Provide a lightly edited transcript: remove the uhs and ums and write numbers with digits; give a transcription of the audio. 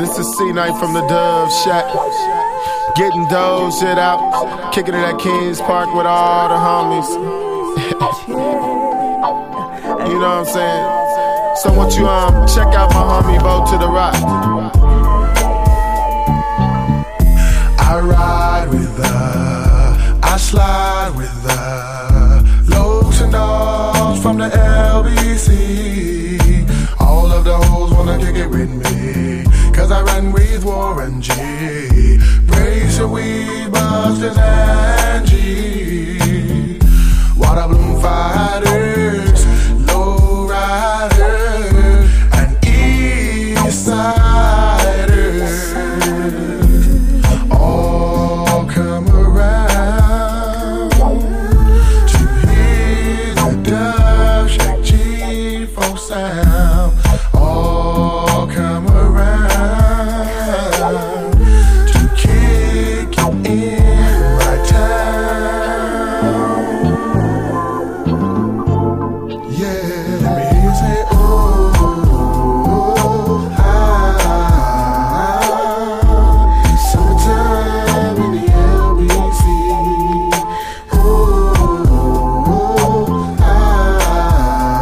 This is C-Night from the Dove Shack. Getting dough, shit out. Kicking it at Kings Park with all the homies. You know what I'm saying? So won't you check out my homie Bo to the Rock. I ride with her, I slide with her. Lokes and dogs from the LBC. All of the hoes wanna kick it with me, cause I run with Warren G. Brace your weed busters and G. Water bloom fighters, low riders, and east siders. All come around to hear the Dove Shack G4 sound.